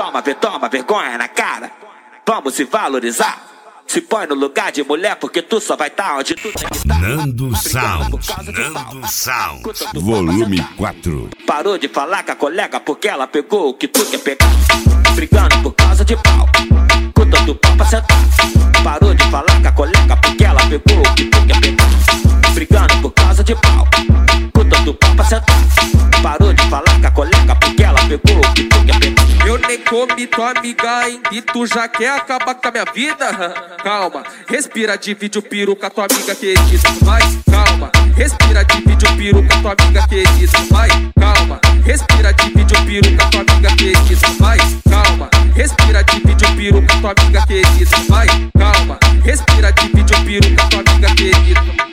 Toma vergonha na cara. Vamos se valorizar. Se põe no lugar de mulher, porque tu só vai tá onde tu tem que tá. Nando Sound, volume 4. Parou de falar com a colega porque ela pegou o que tu quer pegar. Brigando por causa de pau, com todo pau pra sentar. Parou de falar com a colega porque ela pegou o que tu quer pegar. Brigando por causa de pau, com todo pau pra sentar. Parou de falar com a colega porque ela pegou o que tu quer pegar. Eu nem comi tua amiga, hein? E tu já quer acabar com a minha vida? Calma, respira, divide o peru com a tua amiga querida. Vai, calma, respira, divide o peru com a tua amiga querida. Vai, calma, respira, divide o peru com a tua amiga querida. Vai, calma, respira, divide o peru com a tua amiga querida. Vai, calma, respira, divide o peru com a tua amiga querida.